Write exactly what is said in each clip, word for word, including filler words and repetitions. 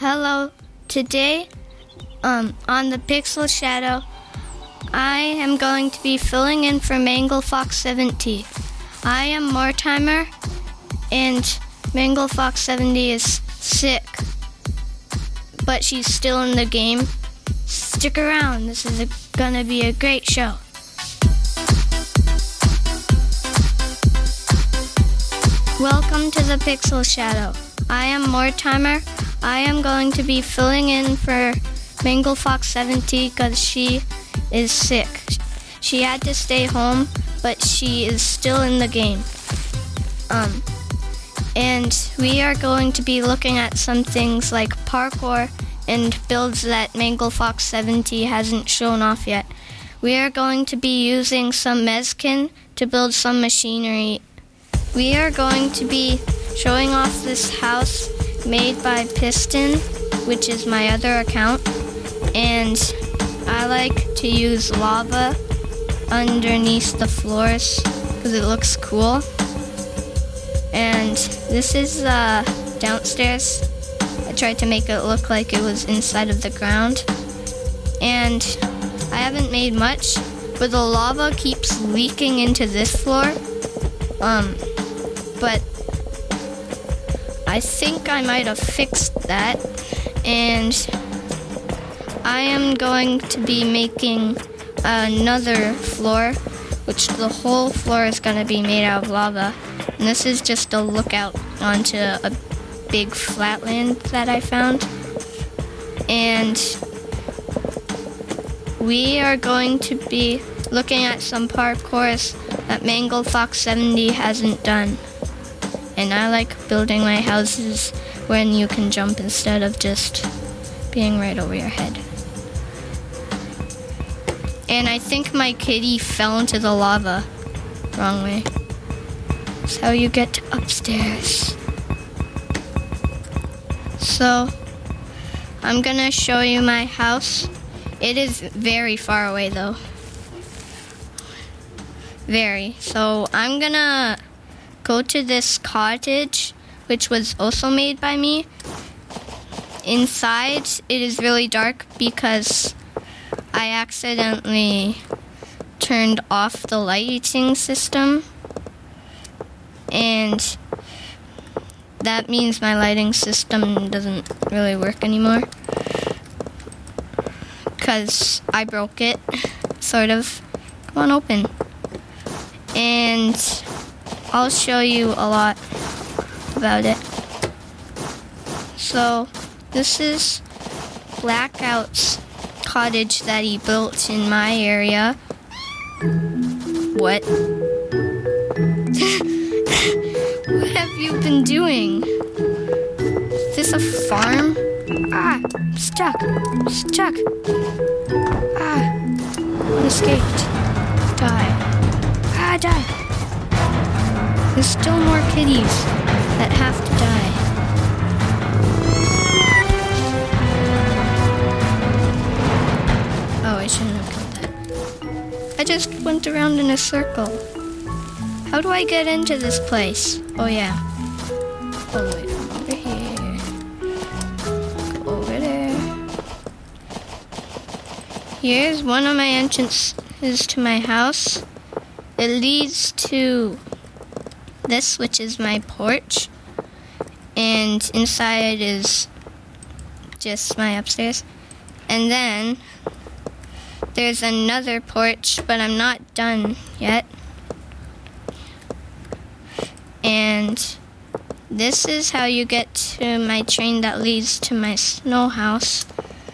Hello. Today, um, on the Pixel Shadow, I am going to be filling in for Mangle Fox seventy. I am Mortimer, and Mangle Fox seventy is sick, but she's still in the game. Stick around. This is a, gonna be a great show. Welcome to the Pixel Shadow. I am Mortimer. I am going to be filling in for Mangle Fox seventy because she is sick. She had to stay home, but she is still in the game. Um, and we are going to be looking at some things like parkour and builds that Mangle Fox seventy hasn't shown off yet. We are going to be using some Mezkin to build some machinery. We are going to be showing off this house made by Piston, which is my other account, and I like to use lava underneath the floors because it looks cool. And this is uh, downstairs. I tried to make it look like it was inside of the ground, and I haven't made much, but the lava keeps leaking into this floor. Um, but I think I might have fixed that, and I am going to be making another floor, which the whole floor is going to be made out of lava. And this is just a lookout onto a big flatland that I found. And we are going to be looking at some parkours that Mangle Fox seventy hasn't done. And I like building my houses when you can jump instead of just being right over your head. And I think my kitty fell into the lava. Wrong way. That's how you get to upstairs. So, I'm gonna show you my house. It is very far away though. Very. So, I'm gonna go to this cottage, which was also made by me. Inside, it is really dark because I accidentally turned off the lighting system, and that means my lighting system doesn't really work anymore because I broke it, sort of. Come on, open. And I'll show you a lot about it. So, this is Blackout's cottage that he built in my area. What? What have you been doing? Is this a farm? Ah, I'm stuck. I'm stuck. Ah, unescaped. Die. Ah, die. There's still more kitties that have to die. Oh, I shouldn't have killed that. I just went around in a circle. How do I get into this place? Oh, yeah. All the way from over here. Go over there. Here's one of my entrances to my house. It leads to this, which is my porch, and inside is just my upstairs. And then there's another porch, but I'm not done yet. And this is how you get to my train that leads to my snow house.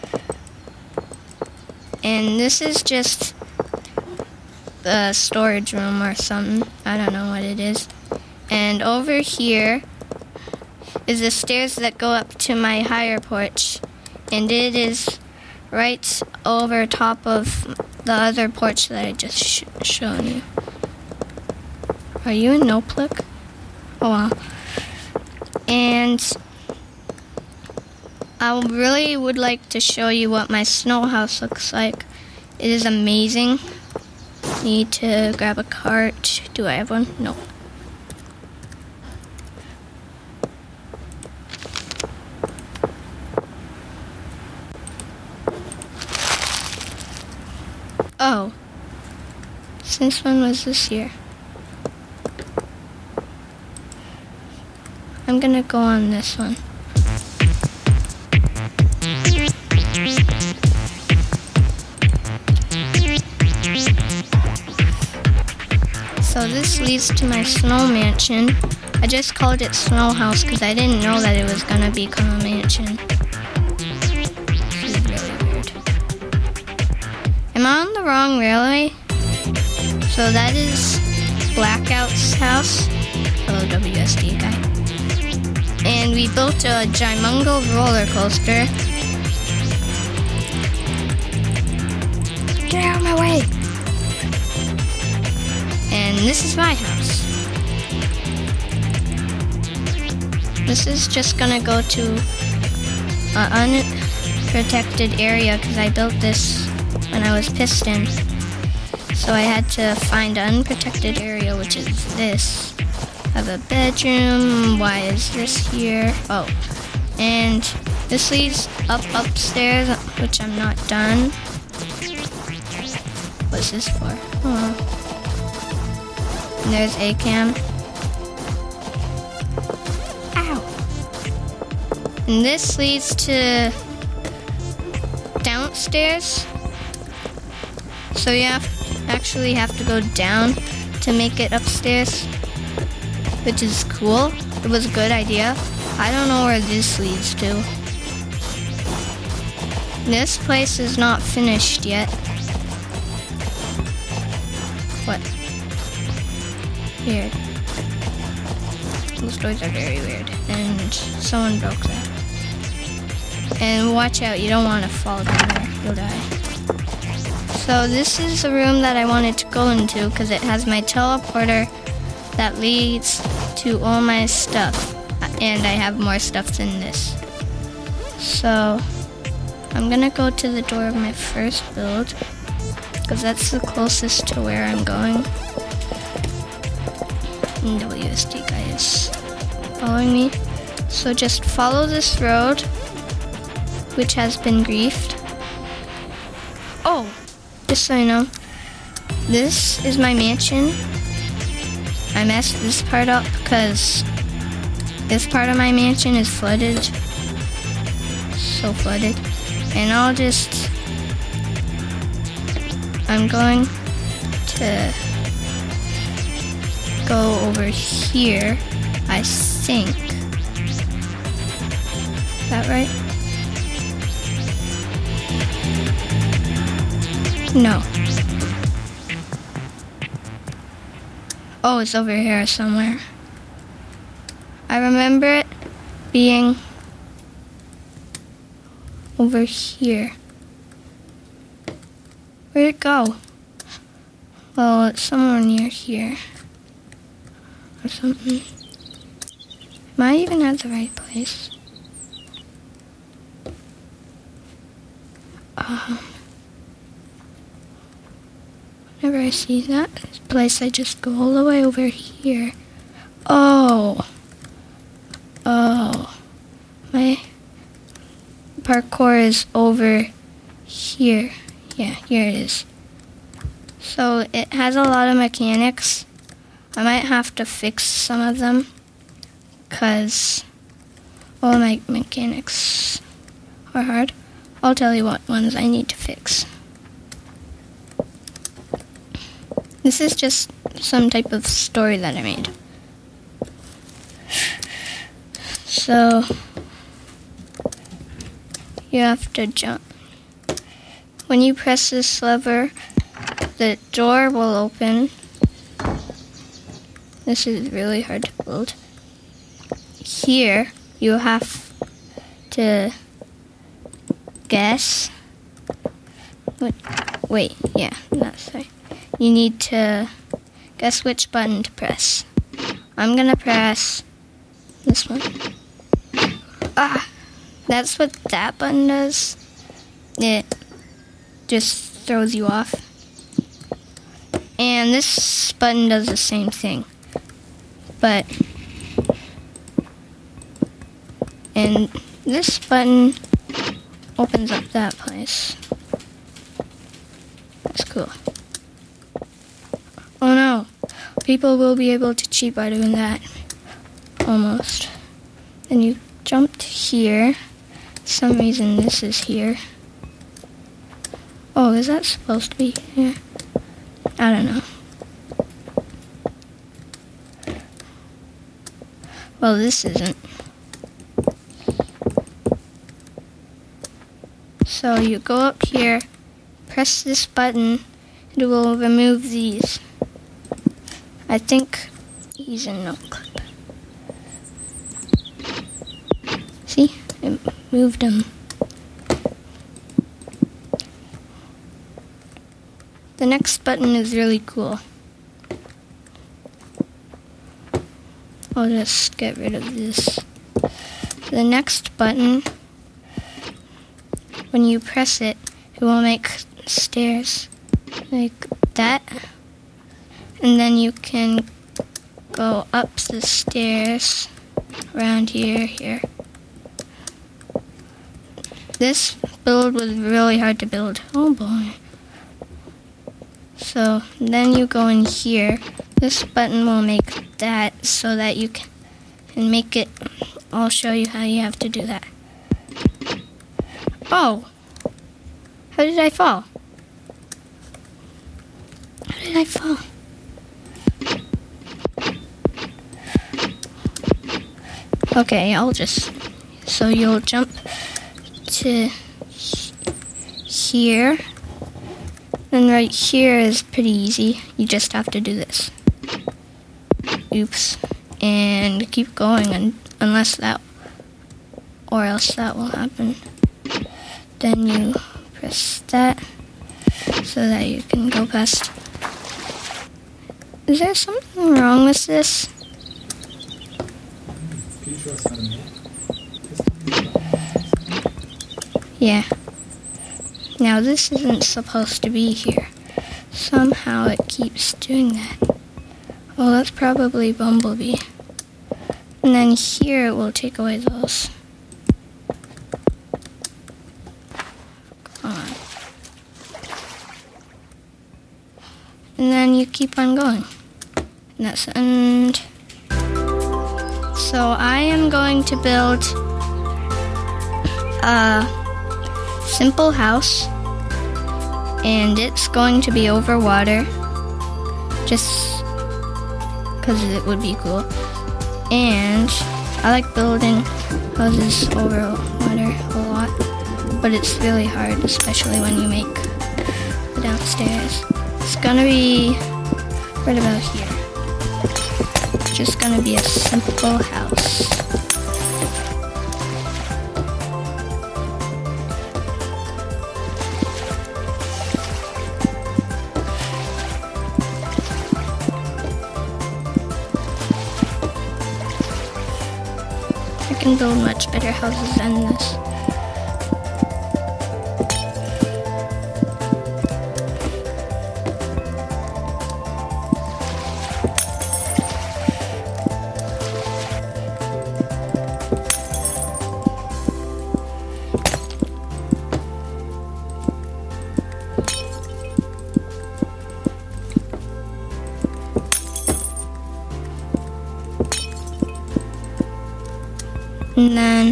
And this is just the storage room or something. I don't know what it is. And over here is the stairs that go up to my higher porch. And it is right over top of the other porch that I just sh- shown you. Are you in Noplik? Oh wow. And I really would like to show you what my snow house looks like. It is amazing. Need to grab a cart. Do I have one? No. Oh. Since when was this here? I'm gonna go on this one. So this leads to my snow mansion. I just called it Snow House because I didn't know that it was gonna become a mansion. This is really weird. Am I on the wrong railway? So that is Blackout's house. Hello, W S D guy. And we built a Gymungo roller coaster. Get out of my way! And this is my house. This is just gonna go to an unprotected area because I built this when I was Piston. So I had to find an unprotected area, which is this. I have a bedroom. Why is this here? Oh, and this leads up upstairs, which I'm not done. What's this for? Oh. And there's A CAM. Ow! And this leads to downstairs. So you have, actually have to go down to make it upstairs, which is cool. It was a good idea. I don't know where this leads to. This place is not finished yet. What? Weird. Those doors are very weird. And someone broke that. And watch out, you don't want to fall down there. You'll die. So this is the room that I wanted to go into because it has my teleporter that leads to all my stuff. And I have more stuff than this. So I'm gonna go to the door of my first build because that's the closest to where I'm going. And W S D guy is following me. So just follow this road, which has been griefed. Oh, just so you know, this is my mansion. I messed this part up because this part of my mansion is flooded. So flooded. And I'll just, I'm going to go over here, I think. Is that right? No. Oh, it's over here somewhere. I remember it being over here. Where'd it go? Well, it's somewhere near here. Or something. Am I even at the right place? Um, whenever I see that place, I just go all the way over here. Oh. Oh. My parkour is over here. Yeah, here it is. So it has a lot of mechanics. I might have to fix some of them because all my mechanics are hard. I'll tell you what ones I need to fix. This is just some type of story that I made. So you have to jump. When you press this lever, the door will open. This is really hard to build. Here, you have to guess. Wait, wait yeah, that's right. You need to guess which button to press. I'm gonna press this one. Ah, that's what that button does. It just throws you off. And this button does the same thing. But, and this button opens up that place. looks cool. Oh no, people will be able to cheat by doing that. Almost. Then you jumped here. For some reason this is here. Oh, is that supposed to be here? I don't know. Well, this isn't. So you go up here, press this button, and it will remove these. I think he's a no clip. See? It moved him. The next button is really cool. I'll just get rid of this. The next button, when you press it, it will make stairs like that. And then you can go up the stairs around here, here. This build was really hard to build. Oh boy. So then you go in here. This button will make that so that you can, can make it. I'll show you how you have to do that. Oh! How did I fall? How did I fall? Okay, I'll just... So you'll jump to here. And right here is pretty easy. You just have to do this. Oops. And keep going un unless that, or else that will happen. Then you press that so that you can go past. Is there something wrong with this? Yeah. Now this isn't supposed to be here. Somehow it keeps doing that. Well, that's probably Bumblebee. And then here it will take away those. Come on. And then you keep on going. And that's the end. So I am going to build a simple house, and it's going to be over water, just because it would be cool. And I like building houses over water a lot, but it's really hard, especially when you make the downstairs. It's gonna be right about here. It's just gonna be a simple house. I can build much better houses than this. And then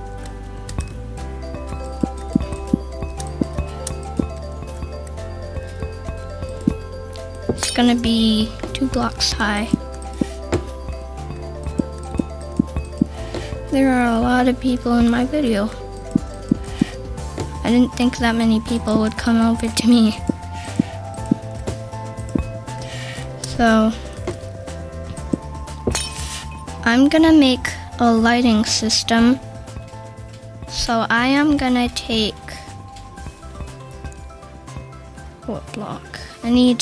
it's gonna be two blocks high. There are a lot of people in my video. I didn't think that many people would come over to me. So I'm gonna make a lighting system. So I am gonna take what block? I need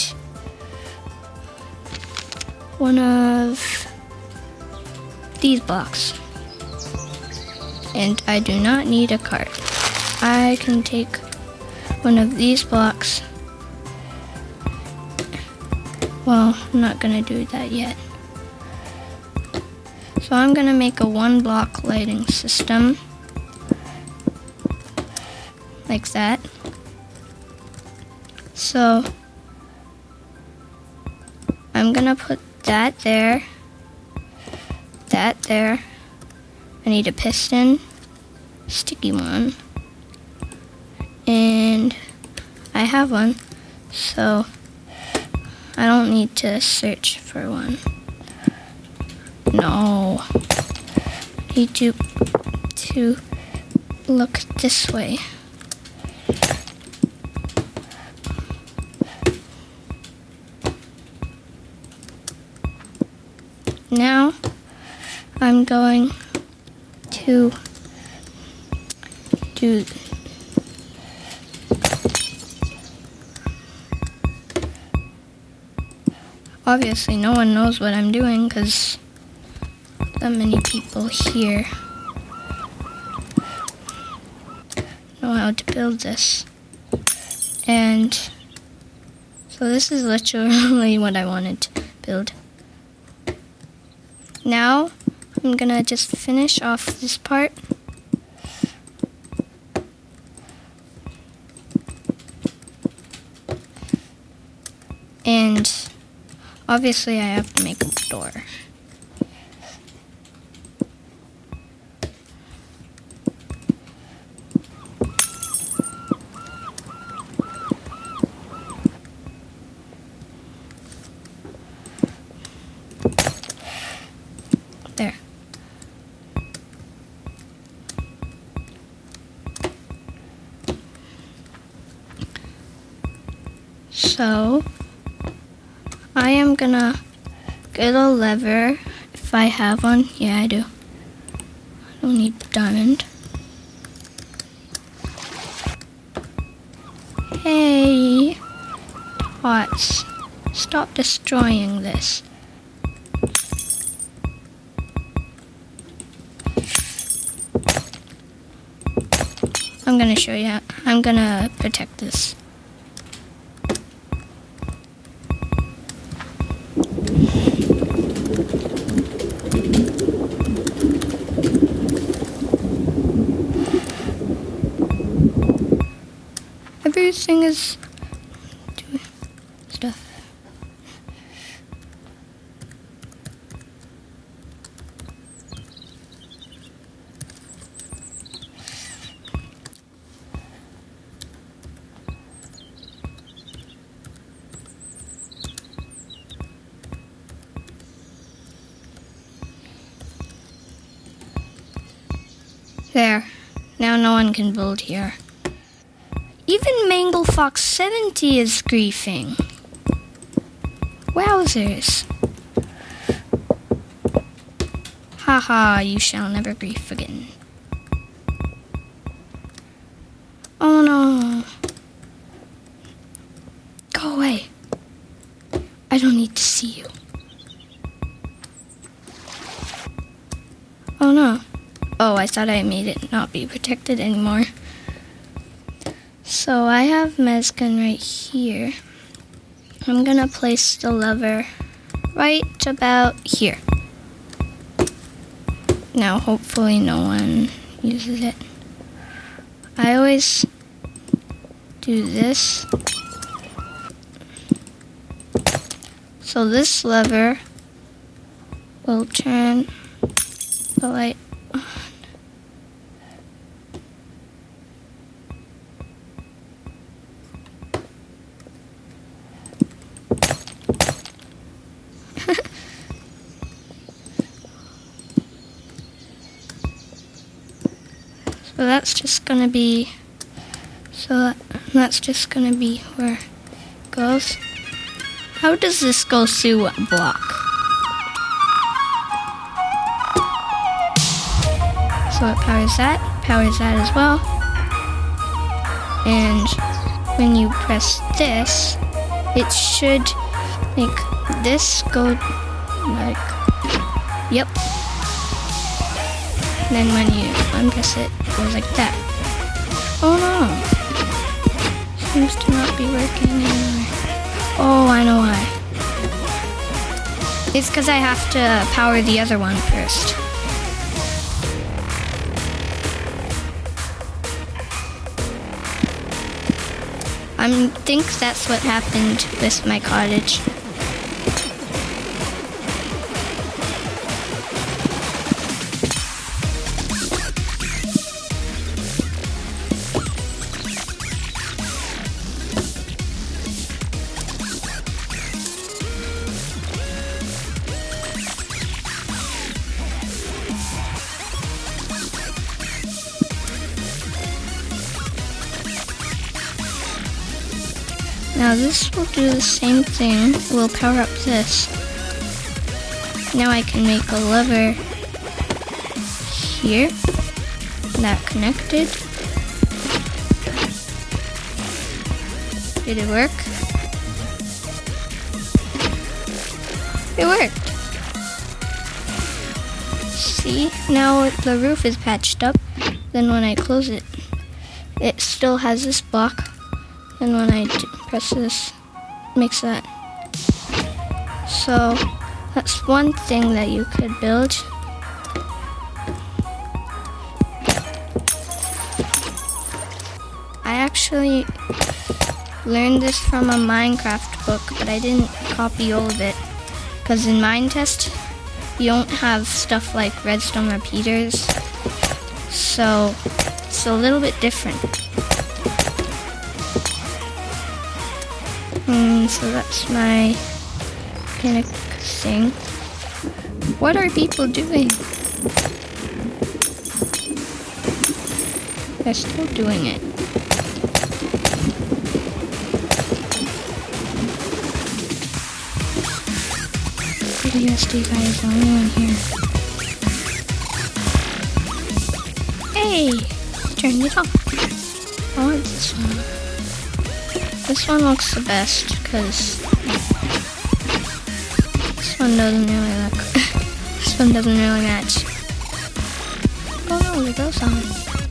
one of these blocks. And I do not need a cart. I can take one of these blocks. Well, I'm not gonna do that yet. So I'm gonna make a one block lighting system. Like that. So I'm gonna put that there, that there. I need a piston, sticky one, and I have one, so I don't need to search for one. No, I need to, to look this way. Now I'm going to do obviously no one knows what I'm doing because that many people here know how to build this. And so this is literally what I wanted to build. Now, I'm gonna just finish off this part. And obviously I have to make a door. There. So, I am gonna get a lever, if I have one. Yeah, I do. I don't need diamond. Hey, Tots, stop destroying this. I'm gonna show you how. I'm gonna protect this. Everything is doing stuff. There. Now no one can build here. Even Mangle Fox seventy is griefing. Wowzers. Haha, you shall never grief again. Oh no. Go away. I don't need to see you. Oh no. Oh, I thought I made it not be protected anymore. So I have Mezcan right here. I'm gonna place the lever right about here. Now hopefully no one uses it. I always do this. So this lever will turn the light on. So that's just gonna be, so that, that's just gonna be where it goes. How does this go through a block? So it powers that, powers that as well. And when you press this, it should make this go like, yep. And then when you unpress it, it goes like that. Oh no. Seems to not be working anymore. Oh, I know why. It's because I have to power the other one first. I think that's what happened with my cottage. Now this will do the same thing. We'll power up this. Now I can make a lever here. That connected. Did it work? It worked. See, now the roof is patched up. Then when I close it, it still has this block. And when I do press this, it makes that. So that's one thing that you could build. I actually learned this from a Minecraft book, but I didn't copy all of it. Because in Minetest, you don't have stuff like redstone repeaters. So it's a little bit different. Mm, so that's my panic thing. What are people doing? They're still doing it. B S D guy is the only one here. Hey! Turned it off. I want this one. This one looks the best because this one doesn't really look. This one doesn't really match. Oh no, there goes on.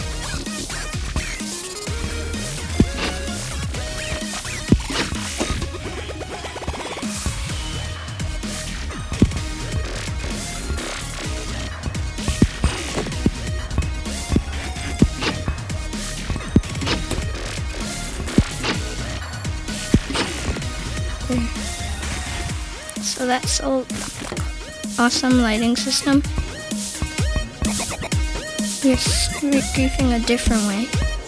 So that's an awesome lighting system. You're goofing a different way.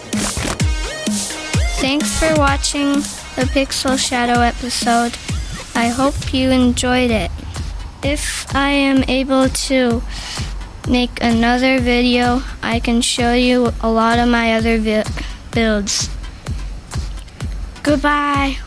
Thanks for watching the Pixel Shadow episode. I hope you enjoyed it. If I am able to make another video, I can show you a lot of my other vi- builds. Goodbye.